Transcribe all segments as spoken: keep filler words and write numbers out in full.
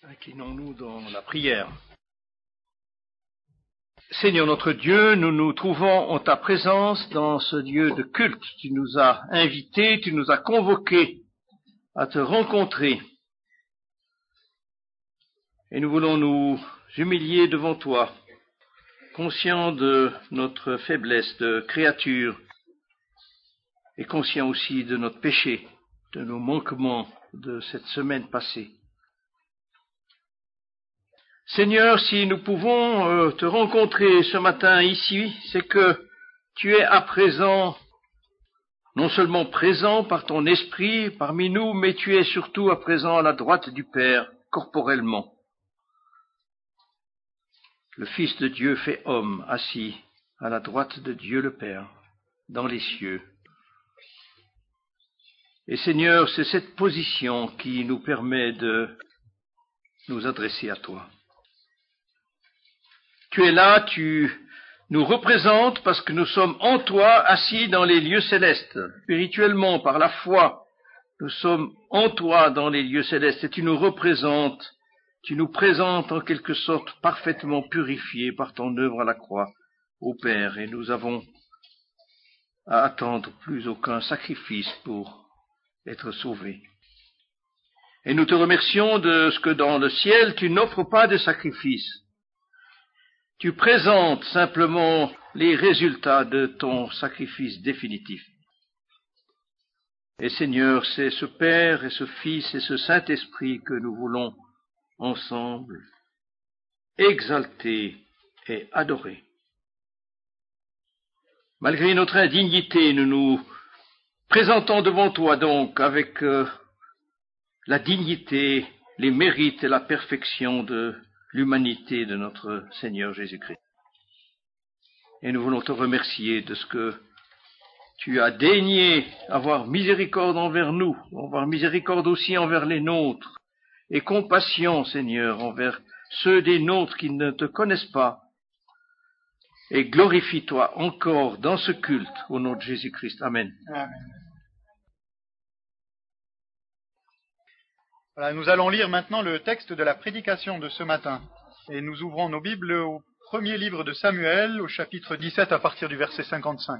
Inclinons-nous dans la prière. Seigneur notre Dieu, nous nous trouvons en ta présence dans ce lieu de culte. Tu nous as invités, tu nous as convoqués à te rencontrer. Et nous voulons nous humilier devant toi, conscients de notre faiblesse de créature et conscients aussi de notre péché, de nos manquements de cette semaine passée. Seigneur, si nous pouvons euh, te rencontrer ce matin ici, c'est que tu es à présent, non seulement présent par ton esprit parmi nous, mais tu es surtout à présent à la droite du Père, corporellement. Le Fils de Dieu fait homme, assis à la droite de Dieu le Père, dans les cieux. Et Seigneur, c'est cette position qui nous permet de nous adresser à toi. Tu es là, tu nous représentes parce que nous sommes en toi assis dans les lieux célestes. Spirituellement, par la foi, nous sommes en toi dans les lieux célestes et tu nous représentes, tu nous présentes en quelque sorte parfaitement purifiés par ton œuvre à la croix, ô Père, et nous avons à attendre plus aucun sacrifice pour être sauvés. Et nous te remercions de ce que dans le ciel tu n'offres pas de sacrifice. Tu présentes simplement les résultats de ton sacrifice définitif. Et Seigneur, c'est ce Père et ce Fils et ce Saint-Esprit que nous voulons ensemble exalter et adorer. Malgré notre indignité, nous nous présentons devant toi donc avec euh, la dignité, les mérites et la perfection de l'humanité de notre Seigneur Jésus-Christ. Et nous voulons te remercier de ce que tu as daigné avoir miséricorde envers nous, avoir miséricorde aussi envers les nôtres, et compassion, Seigneur, envers ceux des nôtres qui ne te connaissent pas. Et glorifie-toi encore dans ce culte, au nom de Jésus-Christ. Amen. Amen. Voilà, nous allons lire maintenant le texte de la prédication de ce matin. Et nous ouvrons nos Bibles au premier livre de Samuel, au chapitre dix-sept, à partir du verset cinquante-cinq.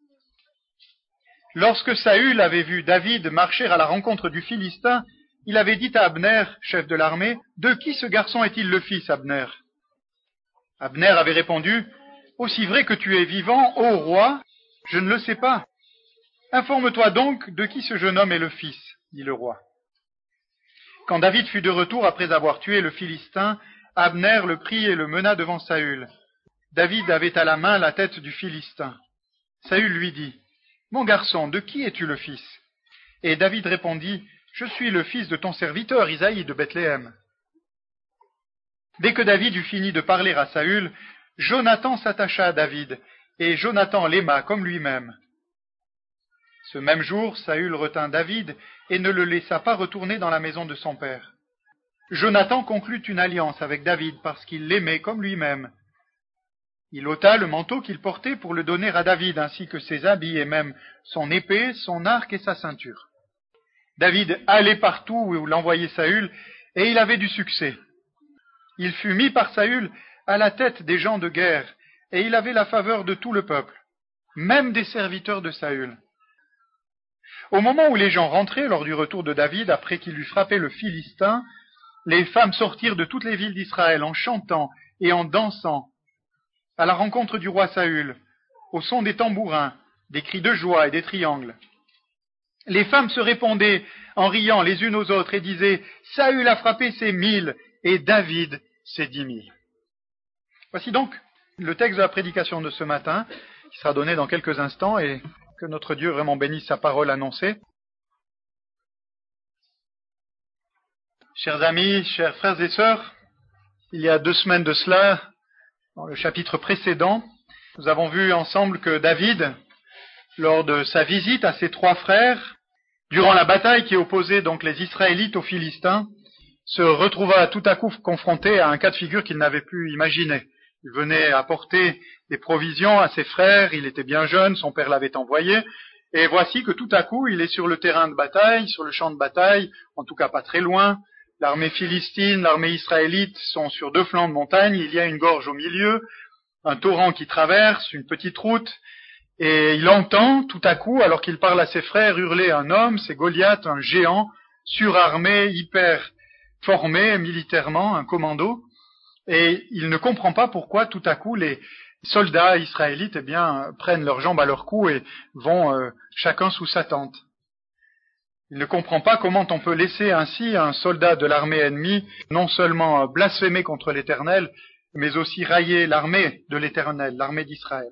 Lorsque Saül avait vu David marcher à la rencontre du Philistin, il avait dit à Abner, chef de l'armée, « De qui ce garçon est-il le fils, Abner » Abner avait répondu, « Aussi vrai que tu es vivant, ô roi, je ne le sais pas. Informe-toi donc de qui ce jeune homme est le fils, dit le roi. » Quand David fut de retour après avoir tué le Philistin, Abner le prit et le mena devant Saül. David avait à la main la tête du Philistin. Saül lui dit, « Mon garçon, de qui es-tu le fils » Et David répondit, « Je suis le fils de ton serviteur Isaïe de Bethléem. » Dès que David eut fini de parler à Saül, Jonathan s'attacha à David, et Jonathan l'aima comme lui-même. Ce même jour, Saül retint David et ne le laissa pas retourner dans la maison de son père. Jonathan conclut une alliance avec David parce qu'il l'aimait comme lui-même. Il ôta le manteau qu'il portait pour le donner à David, ainsi que ses habits et même son épée, son arc et sa ceinture. David allait partout où l'envoyait Saül, et il avait du succès. Il fut mis par Saül à la tête des gens de guerre, et il avait la faveur de tout le peuple, même des serviteurs de Saül. Au moment où les gens rentraient lors du retour de David, après qu'il eut frappé le Philistin, les femmes sortirent de toutes les villes d'Israël en chantant et en dansant à la rencontre du roi Saül, au son des tambourins, des cris de joie et des triangles. Les femmes se répondaient en riant les unes aux autres et disaient « Saül a frappé ses mille et David ses dix mille. » Voici donc le texte de la prédication de ce matin, qui sera donné dans quelques instants, et que notre Dieu vraiment bénisse sa parole annoncée. Chers amis, chers frères et sœurs, il y a deux semaines de cela, dans le chapitre précédent, nous avons vu ensemble que David, lors de sa visite à ses trois frères, durant la bataille qui opposait donc les Israélites aux Philistins, se retrouva tout à coup confronté à un cas de figure qu'il n'avait pu imaginer. Il venait apporter des provisions à ses frères, il était bien jeune, son père l'avait envoyé, et voici que tout à coup il est sur le terrain de bataille, sur le champ de bataille, en tout cas pas très loin, L'armée philistine, l'armée israélite sont sur deux flancs de montagne, il y a une gorge au milieu, un torrent qui traverse, une petite route, et il entend tout à coup, alors qu'il parle à ses frères, hurler un homme, c'est Goliath, un géant, surarmé, hyper formé militairement, un commando, et il ne comprend pas pourquoi tout à coup les soldats israélites eh bien, prennent leurs jambes à leur cou et vont euh, chacun sous sa tente. Il ne comprend pas comment on peut laisser ainsi un soldat de l'armée ennemie non seulement blasphémer contre l'Éternel, mais aussi railler l'armée de l'Éternel, l'armée d'Israël.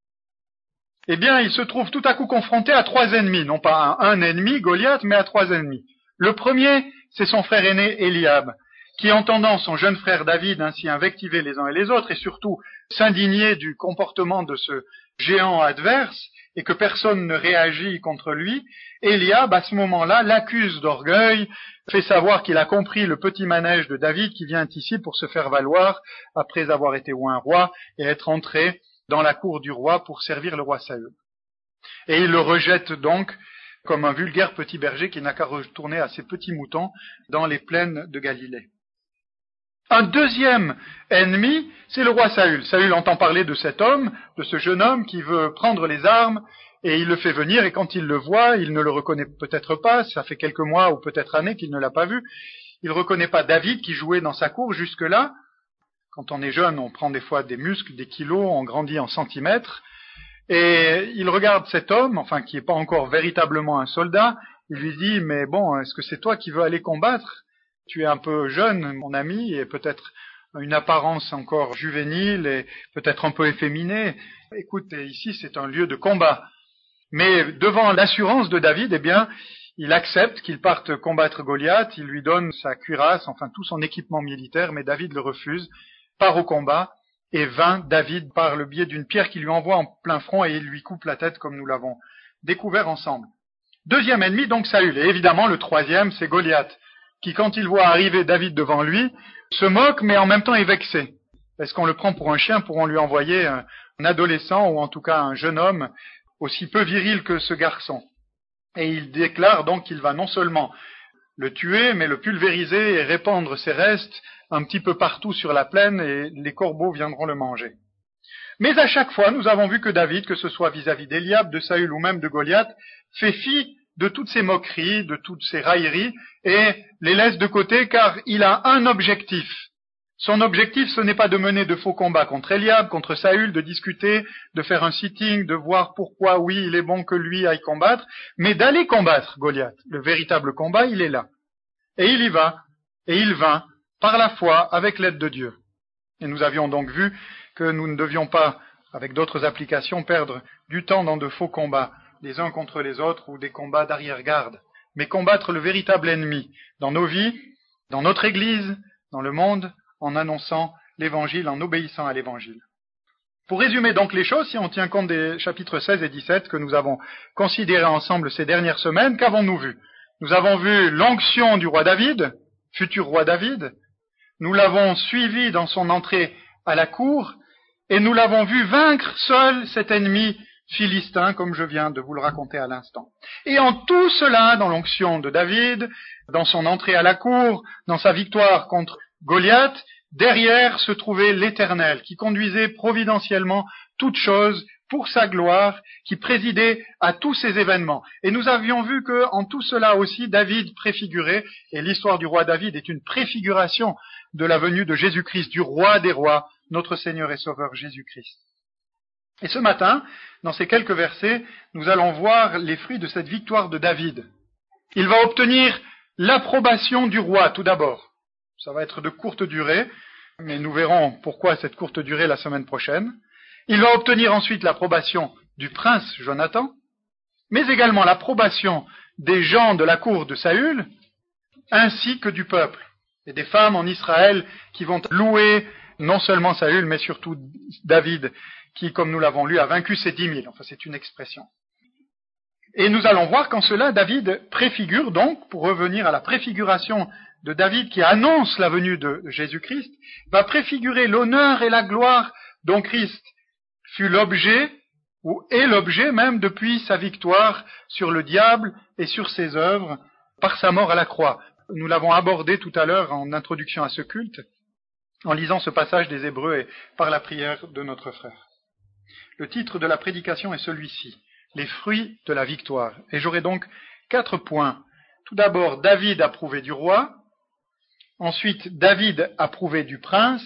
Eh bien, il se trouve tout à coup confronté à trois ennemis, non pas à un ennemi, Goliath, mais à trois ennemis. Le premier, c'est son frère aîné Eliab, qui, entendant son jeune frère David ainsi invectiver les uns et les autres, et surtout s'indigner du comportement de ce géant adverse, et que personne ne réagit contre lui, Eliab, à ce moment-là, l'accuse d'orgueil, fait savoir qu'il a compris le petit manège de David qui vient ici pour se faire valoir, après avoir été oint roi, et être entré dans la cour du roi pour servir le roi Saül. Et il le rejette donc comme un vulgaire petit berger qui n'a qu'à retourner à ses petits moutons dans les plaines de Galilée. Un deuxième ennemi, c'est le roi Saül. Saül entend parler de cet homme, de ce jeune homme qui veut prendre les armes, et il le fait venir, et quand il le voit, il ne le reconnaît peut-être pas, ça fait quelques mois ou peut-être années qu'il ne l'a pas vu, il ne reconnaît pas David qui jouait dans sa cour jusque-là. Quand on est jeune, on prend des fois des muscles, des kilos, on grandit en centimètres, et il regarde cet homme, enfin qui n'est pas encore véritablement un soldat, il lui dit, mais bon, est-ce que c'est toi qui veux aller combattre ? Tu es un peu jeune, mon ami, et peut-être une apparence encore juvénile et peut-être un peu efféminée. Écoute, ici c'est un lieu de combat. Mais devant l'assurance de David, eh bien, il accepte qu'il parte combattre Goliath, il lui donne sa cuirasse, enfin tout son équipement militaire, mais David le refuse, part au combat, et vainc David par le biais d'une pierre qu'il lui envoie en plein front et il lui coupe la tête comme nous l'avons découvert ensemble. Deuxième ennemi, donc Saül. Et évidemment, le troisième, c'est Goliath, qui, quand il voit arriver David devant lui, se moque, mais en même temps est vexé. Est-ce qu'on le prend pour un chien, pour on lui envoyer un, un adolescent, ou en tout cas un jeune homme, aussi peu viril que ce garçon? Et il déclare donc qu'il va non seulement le tuer, mais le pulvériser et répandre ses restes un petit peu partout sur la plaine, et les corbeaux viendront le manger. Mais à chaque fois, nous avons vu que David, que ce soit vis-à-vis d'Eliab, de Saül ou même de Goliath, fait fi de toutes ces moqueries, de toutes ces railleries, et les laisse de côté car il a un objectif. Son objectif, ce n'est pas de mener de faux combats contre Eliab, contre Saül, de discuter, de faire un sitting, de voir pourquoi, oui, il est bon que lui aille combattre, mais d'aller combattre Goliath. Le véritable combat, il est là. Et il y va, et il vint, par la foi, avec l'aide de Dieu. Et nous avions donc vu que nous ne devions pas, avec d'autres applications, perdre du temps dans de faux combats, les uns contre les autres, ou des combats d'arrière-garde, mais combattre le véritable ennemi dans nos vies, dans notre Église, dans le monde, en annonçant l'Évangile, en obéissant à l'Évangile. Pour résumer donc les choses, si on tient compte des chapitres seize et dix-sept que nous avons considérés ensemble ces dernières semaines, qu'avons-nous vu? Nous avons vu l'onction du roi David, futur roi David, nous l'avons suivi dans son entrée à la cour, et nous l'avons vu vaincre seul cet ennemi philistin, comme je viens de vous le raconter à l'instant. Et en tout cela, dans l'onction de David, dans son entrée à la cour, dans sa victoire contre Goliath, derrière se trouvait l'Éternel, qui conduisait providentiellement toutes choses pour sa gloire, qui présidait à tous ces événements. Et nous avions vu que, en tout cela aussi, David préfigurait, et l'histoire du roi David est une préfiguration de la venue de Jésus-Christ, du roi des rois, notre Seigneur et Sauveur Jésus-Christ. Et ce matin, dans ces quelques versets, nous allons voir les fruits de cette victoire de David. Il va obtenir l'approbation du roi, tout d'abord. Ça va être de courte durée, mais nous verrons pourquoi cette courte durée la semaine prochaine. Il va obtenir ensuite l'approbation du prince Jonathan, mais également l'approbation des gens de la cour de Saül, ainsi que du peuple, et des femmes en Israël qui vont louer non seulement Saül, mais surtout David, qui, comme nous l'avons lu, a vaincu ses dix mille. Enfin, c'est une expression. Et nous allons voir qu'en cela, David préfigure donc, pour revenir à la préfiguration de David qui annonce la venue de Jésus-Christ, va préfigurer l'honneur et la gloire dont Christ fut l'objet, ou est l'objet même depuis sa victoire sur le diable et sur ses œuvres, par sa mort à la croix. Nous l'avons abordé tout à l'heure en introduction à ce culte, en lisant ce passage des Hébreux et par la prière de notre frère. Le titre de la prédication est celui-ci, les fruits de la victoire. Et j'aurai donc quatre points. Tout d'abord, David approuvé du roi. Ensuite, David approuvé du prince.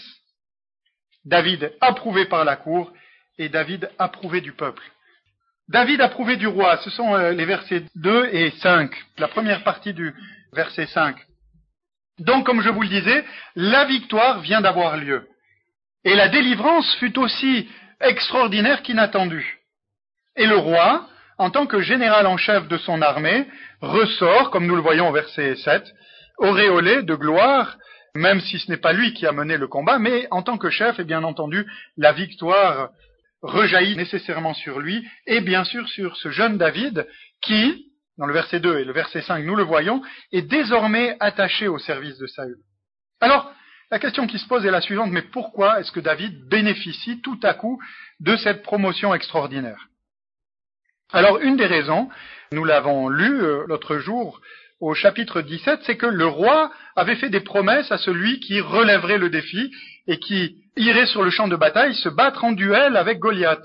David approuvé par la cour. Et David approuvé du peuple. David approuvé du roi, ce sont les versets deux et cinq, la première partie du verset cinq. Donc, comme je vous le disais, la victoire vient d'avoir lieu. Et la délivrance fut aussi extraordinaire qu'inattendue. Et le roi, en tant que général en chef de son armée, ressort, comme nous le voyons au verset sept, auréolé de gloire, même si ce n'est pas lui qui a mené le combat, mais en tant que chef, et bien entendu, la victoire rejaillit nécessairement sur lui, et bien sûr sur ce jeune David, qui, dans le verset deux et le verset cinq, nous le voyons, est désormais attaché au service de Saül. Alors, la question qui se pose est la suivante, mais pourquoi est-ce que David bénéficie tout à coup de cette promotion extraordinaire? Alors, une des raisons, nous l'avons lu euh, l'autre jour au chapitre dix-sept, c'est que le roi avait fait des promesses à celui qui relèverait le défi et qui irait sur le champ de bataille se battre en duel avec Goliath.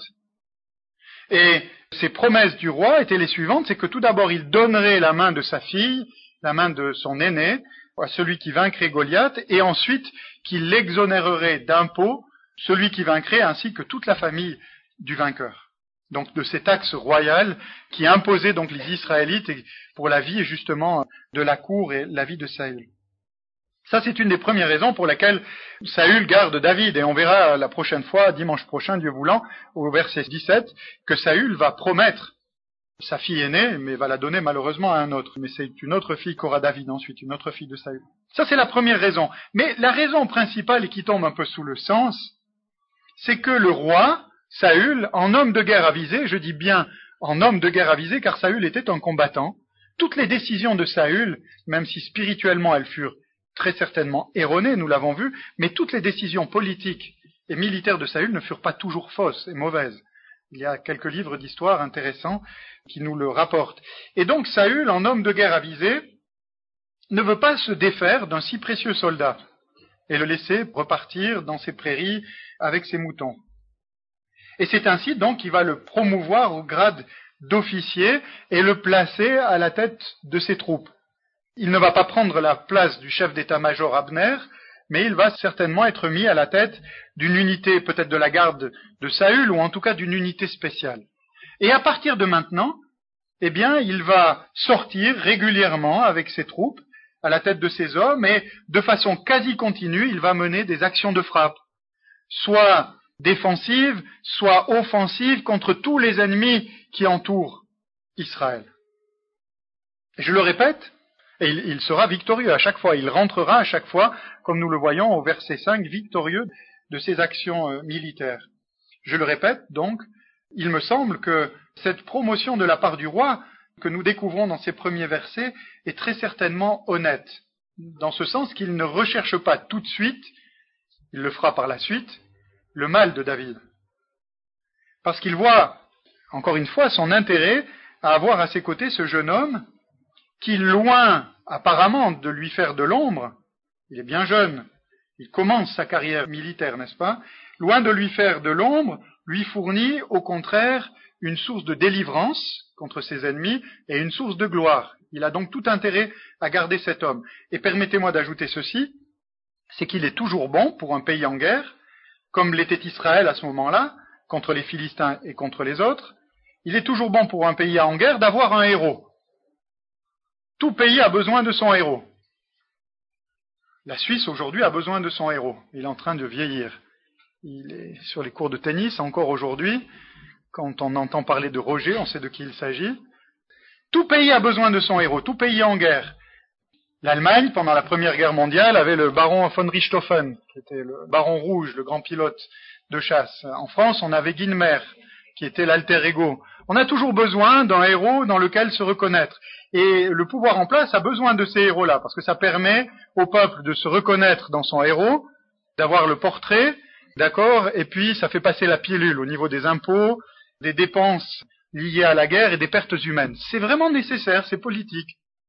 Et ces promesses du roi étaient les suivantes, c'est que tout d'abord il donnerait la main de sa fille, la main de son aîné, à celui qui vaincrait Goliath, et ensuite qu'il exonérerait d'impôts celui qui vaincrait ainsi que toute la famille du vainqueur. Donc de cet axe royal qui imposait donc les Israélites pour la vie justement de la cour et la vie de Saül. Ça, c'est une des premières raisons pour laquelle Saül garde David, et on verra la prochaine fois, dimanche prochain, Dieu voulant, au verset dix-sept, que Saül va promettre sa fille aînée, mais va la donner malheureusement à un autre. Mais c'est une autre fille qu'aura David ensuite, une autre fille de Saül. Ça, c'est la première raison. Mais la raison principale, et qui tombe un peu sous le sens, c'est que le roi, Saül, en homme de guerre avisé, je dis bien en homme de guerre avisé, car Saül était un combattant, toutes les décisions de Saül, même si spirituellement elles furent très certainement erronées, nous l'avons vu, mais toutes les décisions politiques et militaires de Saül ne furent pas toujours fausses et mauvaises. Il y a quelques livres d'histoire intéressants qui nous le rapportent. Et donc Saül, en homme de guerre avisé, ne veut pas se défaire d'un si précieux soldat et le laisser repartir dans ses prairies avec ses moutons. Et c'est ainsi donc qu'il va le promouvoir au grade d'officier et le placer à la tête de ses troupes. Il ne va pas prendre la place du chef d'état-major Abner, mais il va certainement être mis à la tête d'une unité, peut-être de la garde de Saül, ou en tout cas d'une unité spéciale. Et à partir de maintenant, eh bien, il va sortir régulièrement avec ses troupes, à la tête de ses hommes, et de façon quasi continue, il va mener des actions de frappe, soit défensives, soit offensives contre tous les ennemis qui entourent Israël. Et je le répète, et il, il sera victorieux à chaque fois, il rentrera à chaque fois, comme nous le voyons au verset cinq, victorieux de ses actions euh, militaires. Je le répète donc, il me semble que cette promotion de la part du roi, que nous découvrons dans ces premiers versets, est très certainement honnête, dans ce sens qu'il ne recherche pas tout de suite, il le fera par la suite, le mal de David. Parce qu'il voit, encore une fois, son intérêt à avoir à ses côtés ce jeune homme qui, loin apparemment de lui faire de l'ombre, il est bien jeune, il commence sa carrière militaire, n'est-ce pas? Loin de lui faire de l'ombre, lui fournit au contraire une source de délivrance contre ses ennemis et une source de gloire. Il a donc tout intérêt à garder cet homme. Et permettez-moi d'ajouter ceci, c'est qu'il est toujours bon pour un pays en guerre, comme l'était Israël à ce moment-là, contre les Philistins et contre les autres, il est toujours bon pour un pays en guerre d'avoir un héros. Tout pays a besoin de son héros. La Suisse aujourd'hui a besoin de son héros. Il est en train de vieillir. Il est sur les cours de tennis encore aujourd'hui. Quand on entend parler de Roger, on sait de qui il s'agit. Tout pays a besoin de son héros. Tout pays en guerre. L'Allemagne, pendant la Première Guerre mondiale, avait le baron von Richthofen, qui était le baron rouge, le grand pilote de chasse. En France, on avait Guynemer, qui était l'alter ego. On a toujours besoin d'un héros dans lequel se reconnaître. Et le pouvoir en place a besoin de ces héros-là, parce que ça permet au peuple de se reconnaître dans son héros, d'avoir le portrait, d'accord, et puis ça fait passer la pilule au niveau des impôts, des dépenses liées à la guerre et des pertes humaines. C'est vraiment nécessaire, c'est politique.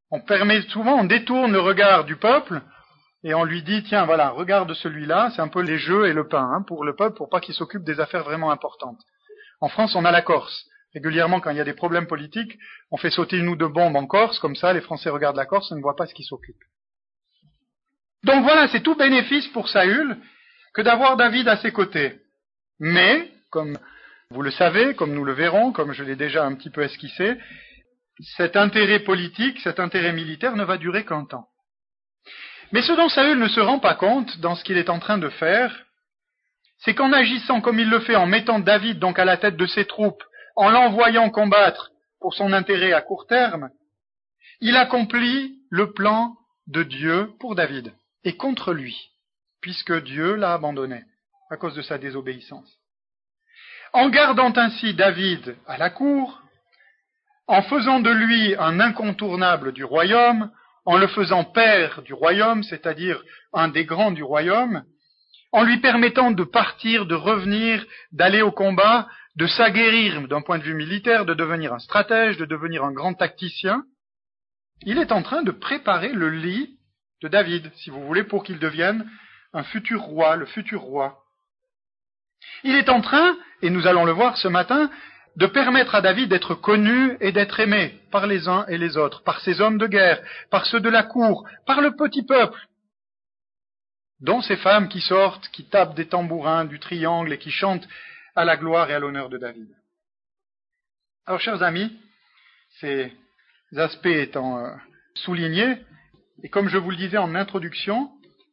On permet souvent, on détourne le regard du peuple et on lui dit, tiens, voilà, regarde celui-là, c'est un peu les jeux et le pain hein, pour le peuple, pour pas qu'il s'occupe des affaires vraiment importantes. En France, on a la Corse. Régulièrement, quand il y a des problèmes politiques, on fait sauter une ou deux bombes en Corse, comme ça, les Français regardent la Corse et ne voient pas ce qui s'occupe. Donc voilà, c'est tout bénéfice pour Saül que d'avoir David à ses côtés. Mais, comme vous le savez, comme nous le verrons, comme je l'ai déjà un petit peu esquissé, cet intérêt politique, cet intérêt militaire ne va durer qu'un temps. Mais ce dont Saül ne se rend pas compte dans ce qu'il est en train de faire, c'est qu'en agissant comme il le fait, en mettant David donc à la tête de ses troupes, en l'envoyant combattre pour son intérêt à court terme, il accomplit le plan de Dieu pour David et contre lui, puisque Dieu l'a abandonné à cause de sa désobéissance. En gardant ainsi David à la cour, en faisant de lui un incontournable du royaume, en le faisant père du royaume, c'est-à-dire un des grands du royaume, en lui permettant de partir, de revenir, d'aller au combat, de s'aguerrir d'un point de vue militaire, de devenir un stratège, de devenir un grand tacticien, il est en train de préparer le lit de David, si vous voulez, pour qu'il devienne un futur roi, le futur roi. Il est en train, et nous allons le voir ce matin, de permettre à David d'être connu et d'être aimé par les uns et les autres, par ses hommes de guerre, par ceux de la cour, par le petit peuple, dont ces femmes qui sortent, qui tapent des tambourins, du triangle et qui chantent à la gloire et à l'honneur de David. Alors, chers amis, ces aspects étant euh, soulignés, et comme je vous le disais en introduction,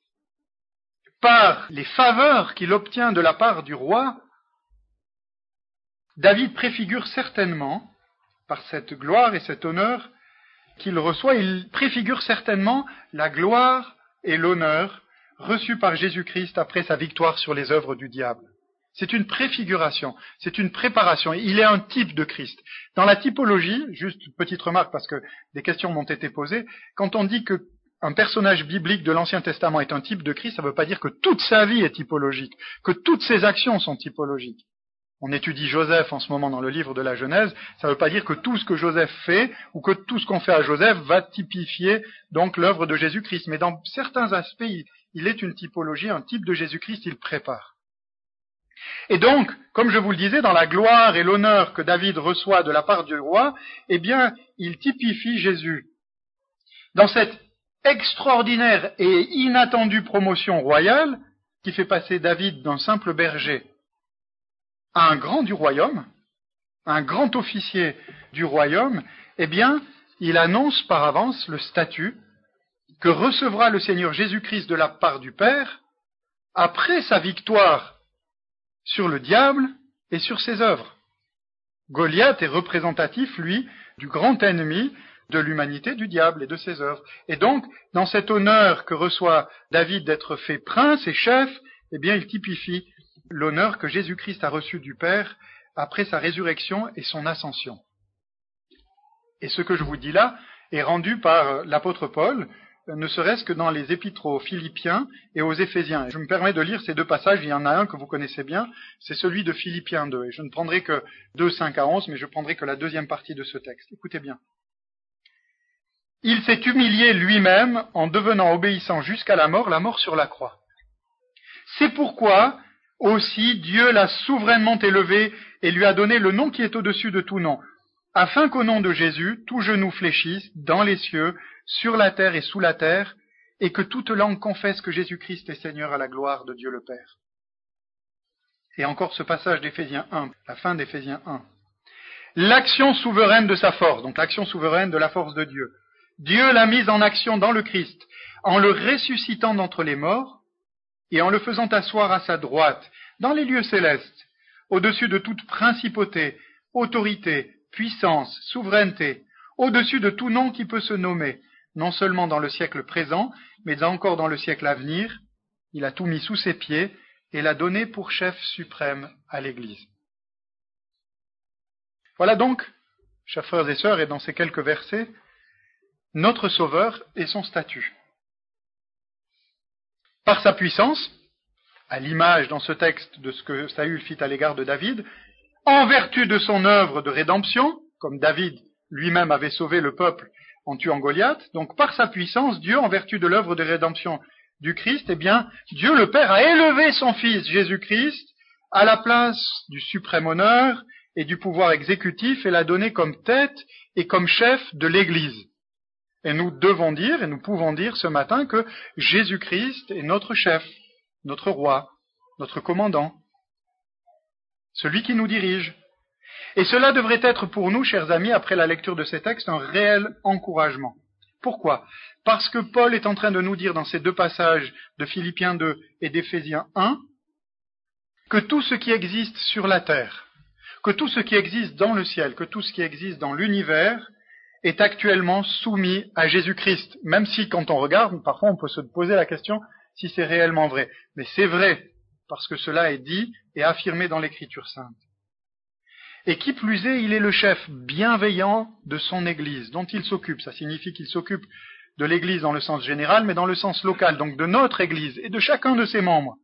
par les faveurs qu'il obtient de la part du roi, David préfigure certainement, par cette gloire et cet honneur qu'il reçoit, il préfigure certainement la gloire et l'honneur reçus par Jésus-Christ après sa victoire sur les œuvres du diable. C'est une préfiguration, c'est une préparation. Il est un type de Christ. Dans la typologie, juste une petite remarque parce que des questions m'ont été posées, quand on dit qu'un personnage biblique de l'Ancien Testament est un type de Christ, ça ne veut pas dire que toute sa vie est typologique, que toutes ses actions sont typologiques. On étudie Joseph en ce moment dans le livre de la Genèse, ça ne veut pas dire que tout ce que Joseph fait, ou que tout ce qu'on fait à Joseph va typifier donc l'œuvre de Jésus-Christ. Mais dans certains aspects, il, il est une typologie, un type de Jésus-Christ, il prépare. Et donc, comme je vous le disais, dans la gloire et l'honneur que David reçoit de la part du roi, eh bien, il typifie Jésus. Dans cette extraordinaire et inattendue promotion royale, qui fait passer David d'un simple berger à un grand du royaume, un grand officier du royaume, eh bien, il annonce par avance le statut que recevra le Seigneur Jésus-Christ de la part du Père après sa victoire sur le diable et sur ses œuvres. Goliath est représentatif, lui, du grand ennemi de l'humanité, du diable et de ses œuvres. Et donc, dans cet honneur que reçoit David d'être fait prince et chef, eh bien, il typifie l'honneur que Jésus-Christ a reçu du Père après sa résurrection et son ascension. Et ce que je vous dis là est rendu par l'apôtre Paul, ne serait-ce que dans les épîtres aux Philippiens et aux Éphésiens. Et je me permets de lire ces deux passages, il y en a un que vous connaissez bien, c'est celui de Philippiens deux. Et je ne prendrai que deux, cinq à onze, mais je prendrai que la deuxième partie de ce texte. Écoutez bien. Il s'est humilié lui-même en devenant obéissant jusqu'à la mort, la mort sur la croix. C'est pourquoi aussi Dieu l'a souverainement élevé et lui a donné le nom qui est au-dessus de tout nom, afin qu'au nom de Jésus, tout genou fléchisse dans les cieux, sur la terre et sous la terre, et que toute langue confesse que Jésus-Christ est Seigneur à la gloire de Dieu le Père. Et encore ce passage d'Éphésiens un, la fin d'Éphésiens un. L'action souveraine de sa force, donc l'action souveraine de la force de Dieu. Dieu l'a mise en action dans le Christ, en le ressuscitant d'entre les morts, et en le faisant asseoir à sa droite, dans les lieux célestes, au-dessus de toute principauté, autorité, puissance, souveraineté, au-dessus de tout nom qui peut se nommer, non seulement dans le siècle présent, mais encore dans le siècle à venir. Il a tout mis sous ses pieds et l'a donné pour chef suprême à l'Église. Voilà donc, chers frères et sœurs, et dans ces quelques versets, notre Sauveur et son statut. Par sa puissance, à l'image dans ce texte de ce que Saül fit à l'égard de David, en vertu de son œuvre de rédemption, comme David lui-même avait sauvé le peuple en tuant Goliath. Donc par sa puissance, Dieu, en vertu de l'œuvre de rédemption du Christ, eh bien, Dieu le Père a élevé son Fils Jésus-Christ à la place du suprême honneur et du pouvoir exécutif et l'a donné comme tête et comme chef de l'Église. Et nous devons dire, et nous pouvons dire ce matin que Jésus-Christ est notre chef, notre roi, notre commandant, celui qui nous dirige. Et cela devrait être pour nous, chers amis, après la lecture de ces textes, un réel encouragement. Pourquoi? Parce que Paul est en train de nous dire dans ces deux passages de Philippiens deux et d'Éphésiens un que tout ce qui existe sur la terre, que tout ce qui existe dans le ciel, que tout ce qui existe dans l'univers est actuellement soumis à Jésus-Christ. Même si, quand on regarde, parfois on peut se poser la question si c'est réellement vrai. Mais c'est vrai, parce que cela est dit et affirmé dans l'Écriture sainte. Et qui plus est, il est le chef bienveillant de son Église, dont il s'occupe. Ça signifie qu'il s'occupe de l'Église dans le sens général, mais dans le sens local, donc de notre Église et de chacun de ses membres.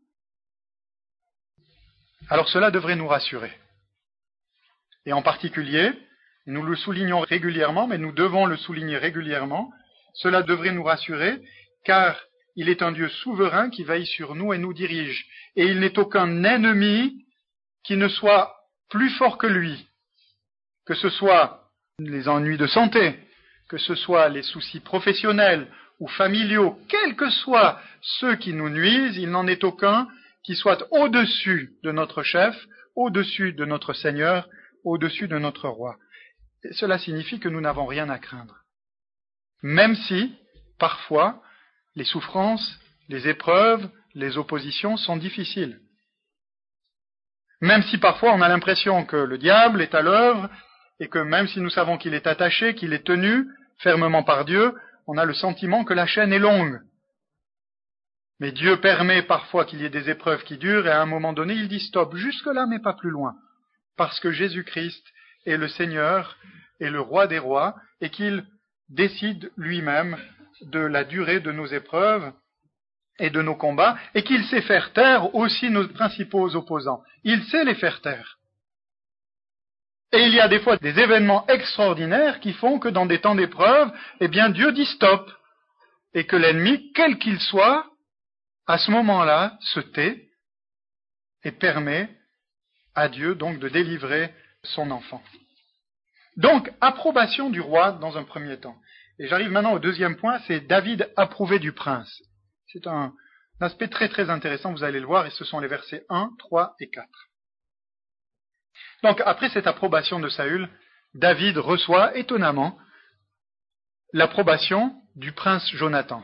Alors cela devrait nous rassurer. Et en particulier, nous le soulignons régulièrement, mais nous devons le souligner régulièrement, cela devrait nous rassurer, car il est un Dieu souverain qui veille sur nous et nous dirige. Et il n'est aucun ennemi qui ne soit plus fort que lui, que ce soit les ennuis de santé, que ce soit les soucis professionnels ou familiaux, quels que soient ceux qui nous nuisent, il n'en est aucun qui soit au-dessus de notre chef, au-dessus de notre Seigneur, au-dessus de notre roi. Et cela signifie que nous n'avons rien à craindre. Même si, parfois, les souffrances, les épreuves, les oppositions sont difficiles. Même si parfois on a l'impression que le diable est à l'œuvre et que même si nous savons qu'il est attaché, qu'il est tenu fermement par Dieu, on a le sentiment que la chaîne est longue. Mais Dieu permet parfois qu'il y ait des épreuves qui durent et à un moment donné il dit stop, jusque-là mais pas plus loin. Parce que Jésus-Christ est le Seigneur et le Roi des rois et qu'il décide lui-même de la durée de nos épreuves et de nos combats, et qu'il sait faire taire aussi nos principaux opposants. Il sait les faire taire. Et il y a des fois des événements extraordinaires qui font que dans des temps d'épreuve, eh bien Dieu dit stop, et que l'ennemi, quel qu'il soit, à ce moment-là, se tait et permet à Dieu donc de délivrer son enfant. Donc, approbation du roi dans un premier temps. Et j'arrive maintenant au deuxième point, c'est David approuvé du prince. C'est un, un aspect très très intéressant, vous allez le voir, et ce sont les versets un, trois et quatre. Donc, après cette approbation de Saül, David reçoit, étonnamment, l'approbation du prince Jonathan.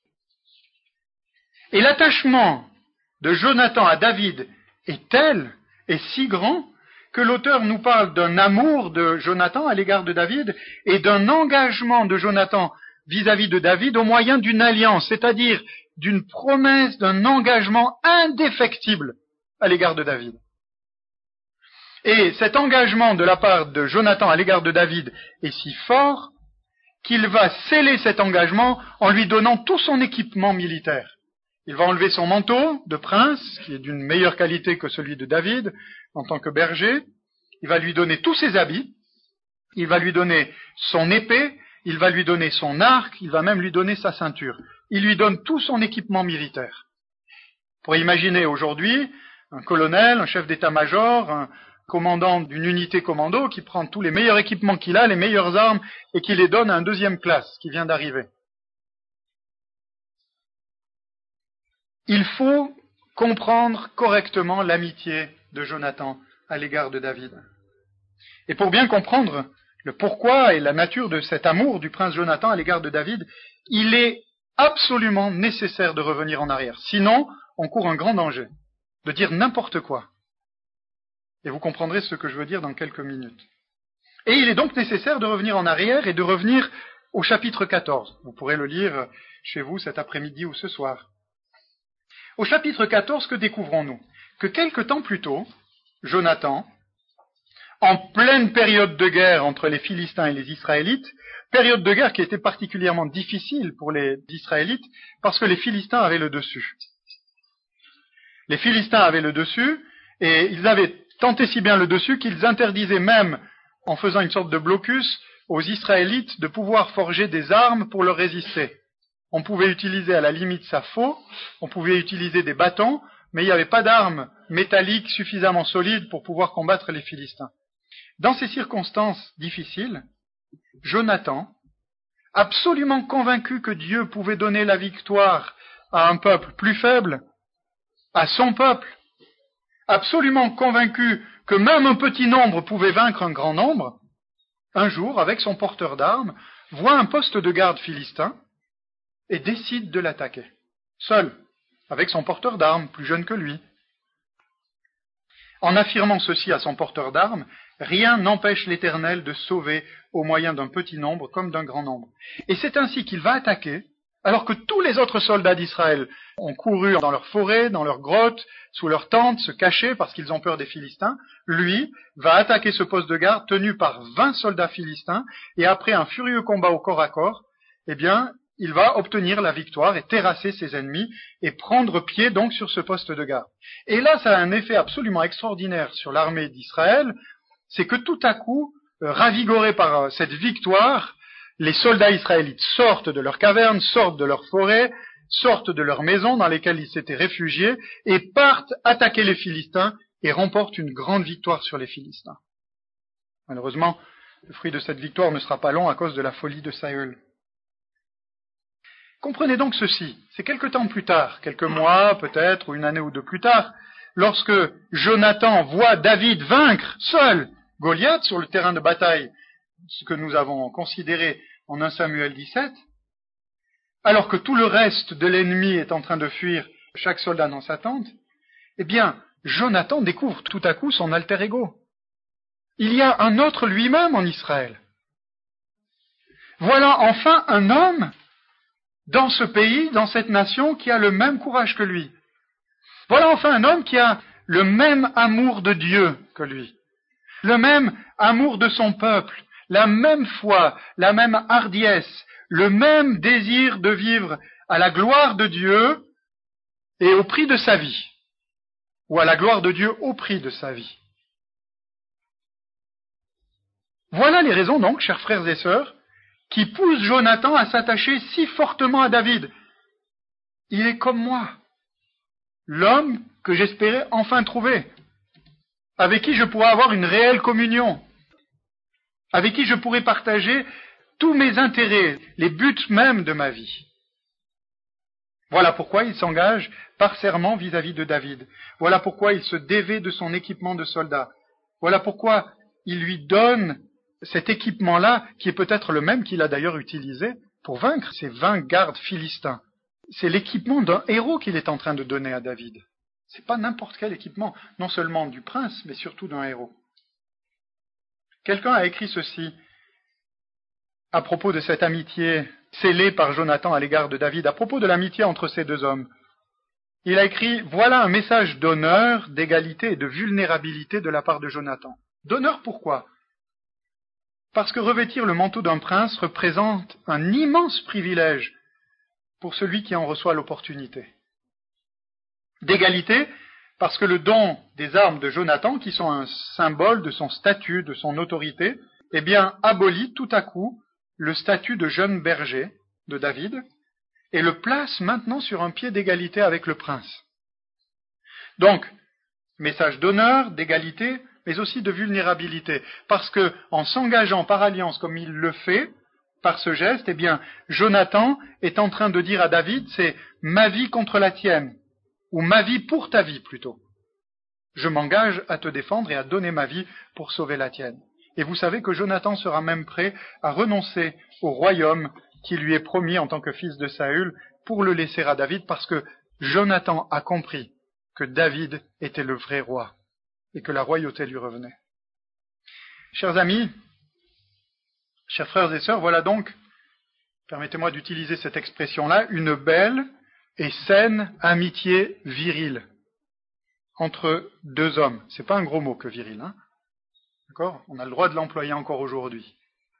Et l'attachement de Jonathan à David est tel et si grand que l'auteur nous parle d'un amour de Jonathan à l'égard de David et d'un engagement de Jonathan vis-à-vis de David au moyen d'une alliance, c'est-à-dire d'une promesse, d'un engagement indéfectible à l'égard de David. Et cet engagement de la part de Jonathan à l'égard de David est si fort qu'il va sceller cet engagement en lui donnant tout son équipement militaire. Il va enlever son manteau de prince, qui est d'une meilleure qualité que celui de David, en tant que berger. Il va lui donner tous ses habits. Il va lui donner son épée. Il va lui donner son arc. Il va même lui donner sa ceinture. Il lui donne tout son équipement militaire. Pour imaginer aujourd'hui un colonel, un chef d'état-major, un commandant d'une unité commando qui prend tous les meilleurs équipements qu'il a, les meilleures armes, et qui les donne à un deuxième classe qui vient d'arriver. Il faut comprendre correctement l'amitié de Jonathan à l'égard de David. Et pour bien comprendre le pourquoi et la nature de cet amour du prince Jonathan à l'égard de David, il est absolument nécessaire de revenir en arrière. Sinon, on court un grand danger de dire n'importe quoi. Et vous comprendrez ce que je veux dire dans quelques minutes. Et il est donc nécessaire de revenir en arrière et de revenir au chapitre quatorze. Vous pourrez le lire chez vous cet après-midi ou ce soir. Au chapitre quatorze, que découvrons-nous? Que quelque temps plus tôt, Jonathan, en pleine période de guerre entre les Philistins et les Israélites, période de guerre qui était particulièrement difficile pour les Israélites parce que les Philistins avaient le dessus. Les Philistins avaient le dessus et ils avaient tenté si bien le dessus qu'ils interdisaient même, en faisant une sorte de blocus, aux Israélites de pouvoir forger des armes pour leur résister. On pouvait utiliser à la limite sa faux, on pouvait utiliser des bâtons, mais il n'y avait pas d'armes métalliques suffisamment solides pour pouvoir combattre les Philistins. Dans ces circonstances difficiles, Jonathan, absolument convaincu que Dieu pouvait donner la victoire à un peuple plus faible, à son peuple, absolument convaincu que même un petit nombre pouvait vaincre un grand nombre, un jour, avec son porteur d'armes, voit un poste de garde philistin et décide de l'attaquer, seul, avec son porteur d'armes, plus jeune que lui. En affirmant ceci à son porteur d'armes, rien n'empêche l'Éternel de sauver au moyen d'un petit nombre comme d'un grand nombre. Et c'est ainsi qu'il va attaquer, alors que tous les autres soldats d'Israël ont couru dans leurs forêts, dans leurs grottes, sous leurs tentes, se cacher parce qu'ils ont peur des Philistins. Lui va attaquer ce poste de garde tenu par vingt soldats philistins, et après un furieux combat au corps à corps, eh bien, il va obtenir la victoire et terrasser ses ennemis et prendre pied donc sur ce poste de garde. Et là, ça a un effet absolument extraordinaire sur l'armée d'Israël, c'est que tout à coup, euh, ravigorés par euh, cette victoire, les soldats israélites sortent de leurs cavernes, sortent de leurs forêts, sortent de leurs maisons dans lesquelles ils s'étaient réfugiés et partent attaquer les Philistins et remportent une grande victoire sur les Philistins. Malheureusement, le fruit de cette victoire ne sera pas long à cause de la folie de Saül. Comprenez donc ceci, c'est quelque temps plus tard, quelques mois peut-être, ou une année ou deux plus tard, lorsque Jonathan voit David vaincre seul Goliath sur le terrain de bataille, ce que nous avons considéré en premier Samuel dix-sept, alors que tout le reste de l'ennemi est en train de fuir, chaque soldat dans sa tente, eh bien, Jonathan découvre tout à coup son alter ego. Il y a un autre lui-même en Israël. Voilà enfin un homme dans ce pays, dans cette nation, qui a le même courage que lui. Voilà enfin un homme qui a le même amour de Dieu que lui, le même amour de son peuple, la même foi, la même hardiesse, le même désir de vivre à la gloire de Dieu et au prix de sa vie, ou à la gloire de Dieu au prix de sa vie. Voilà les raisons donc, chers frères et sœurs, qui pousse Jonathan à s'attacher si fortement à David. Il est comme moi, l'homme que j'espérais enfin trouver, avec qui je pourrais avoir une réelle communion, avec qui je pourrais partager tous mes intérêts, les buts même de ma vie. Voilà pourquoi il s'engage par serment vis-à-vis de David. Voilà pourquoi il se dévait de son équipement de soldat. Voilà pourquoi il lui donne cet équipement-là, qui est peut-être le même qu'il a d'ailleurs utilisé pour vaincre ces vingt gardes philistins. C'est l'équipement d'un héros qu'il est en train de donner à David. C'est pas n'importe quel équipement, non seulement du prince, mais surtout d'un héros. Quelqu'un a écrit ceci à propos de cette amitié scellée par Jonathan à l'égard de David, à propos de l'amitié entre ces deux hommes. Il a écrit « Voilà un message d'honneur, d'égalité et de vulnérabilité de la part de Jonathan. » D'honneur pourquoi ? Parce que revêtir le manteau d'un prince représente un immense privilège pour celui qui en reçoit l'opportunité. D'égalité, parce que le don des armes de Jonathan, qui sont un symbole de son statut, de son autorité, eh bien, abolit tout à coup le statut de jeune berger de David et le place maintenant sur un pied d'égalité avec le prince. Donc, message d'honneur, d'égalité, mais aussi de vulnérabilité, parce que en s'engageant par alliance comme il le fait, par ce geste, eh bien, Jonathan est en train de dire à David, c'est ma vie contre la tienne, ou ma vie pour ta vie plutôt. Je m'engage à te défendre et à donner ma vie pour sauver la tienne. Et vous savez que Jonathan sera même prêt à renoncer au royaume qui lui est promis en tant que fils de Saül pour le laisser à David, parce que Jonathan a compris que David était le vrai roi et que la royauté lui revenait. Chers amis, chers frères et sœurs, voilà donc, permettez-moi d'utiliser cette expression-là, une belle et saine amitié virile entre deux hommes. C'est pas un gros mot que viril, hein? D'accord? On a le droit de l'employer encore aujourd'hui.